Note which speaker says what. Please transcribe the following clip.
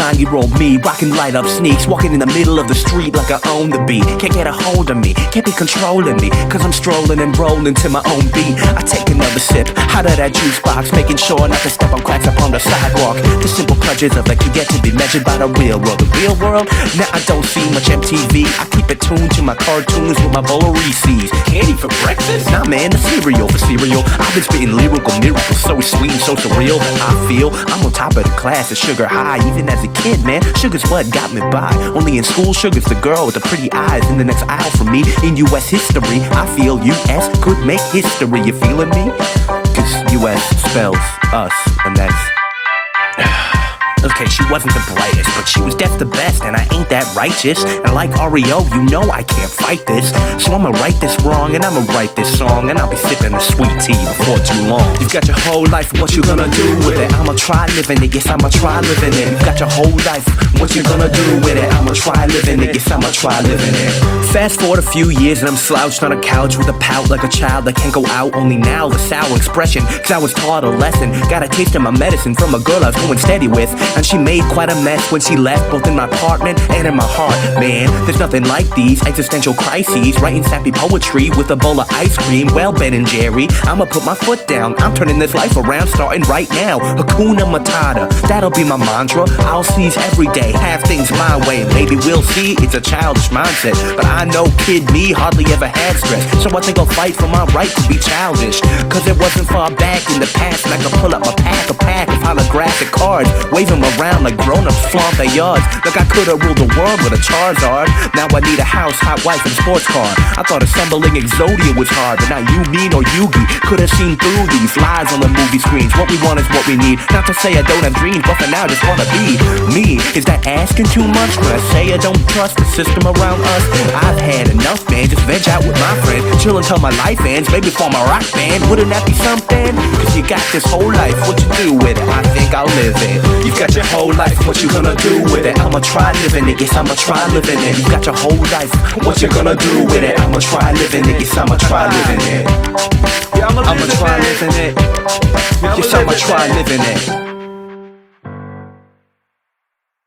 Speaker 1: 9-year-old me, rocking light up sneaks, walking in the middle of the street like I own the beat. Can't get a hold of me, can't be controlling me, cause I'm strolling and rolling to my own beat. I take another sip out of that juice box, making sure not to step on cracks up on the sidewalk. The simple pleasures of it can get to be measured by the real world. The real world? Now I don't see much MTV. I keep it tuned to my cartoons with my bowl of Reese's. Candy for breakfast? Nah man, the cereal for cereal. I've been spitting lyrical miracles, so sweet and so surreal. I feel I'm on top of the class at sugar high. Even as a kid, man, sugar's what got me by. Only in school, sugar's the girl with the pretty eyes. In the next aisle from me, in US history, I feel US could make history. You feeling me? Cause US spells us, and that's okay, she wasn't the brightest, but she was deaf the best, and I ain't that righteous. And like REO, you know I can't fight this. So I'ma right this wrong, and I'ma write this song, and I'll be sipping the sweet tea before too long. You've got your whole life, what you gonna do with it? I'ma try living it, yes, I'ma try living it. You've got your whole life, what you gonna do with it? I'ma try living it, yes, I'ma try living it. Fast forward a few years, and I'm slouched on a couch with a pout like a child that can't go out. Only now the sour expression, cause I was taught a lesson. Got a taste of my medicine from a girl I was going steady with, and she made quite a mess when she left, both in my apartment and in my heart. Man, there's nothing like these existential crises. Writing sappy poetry with a bowl of ice cream. Well, Ben and Jerry, I'ma put my foot down. I'm turning this life around, starting right now. Hakuna Matata, that'll be my mantra. I'll seize every day, have things my way. Maybe we'll see, it's a childish mindset, but I know kid me hardly ever had stress. So I think I'll fight for my right to be childish, cause it wasn't far back in the past, and I could pull up my pack of holographic cards, wave them around like grown-ups flaunt their yards. Like I could've ruled the world with a Charizard. Now I need a house, hot wife, and sports car. I thought assembling Exodia was hard, but now you, mean, or Yugi could've seen through these lies on the movie screens. What we want is what we need. Not to say I don't have dreams, but for now I just wanna be me. Is that asking too much when I say I don't trust the system around us? I've had enough, man. Just veg out with my friends, chill until my life ends. Maybe form a rock band. Wouldn't that be something? Cause you got this whole life, what you do with it? I think I'll live it. You've got your whole life, what you gonna do with it? I'ma try living it, yes, I'ma try living it. You got your whole life, what you gonna do with it? I'ma try living it, yes, I'ma try living it. I'ma try living it, yes, I'ma try living it.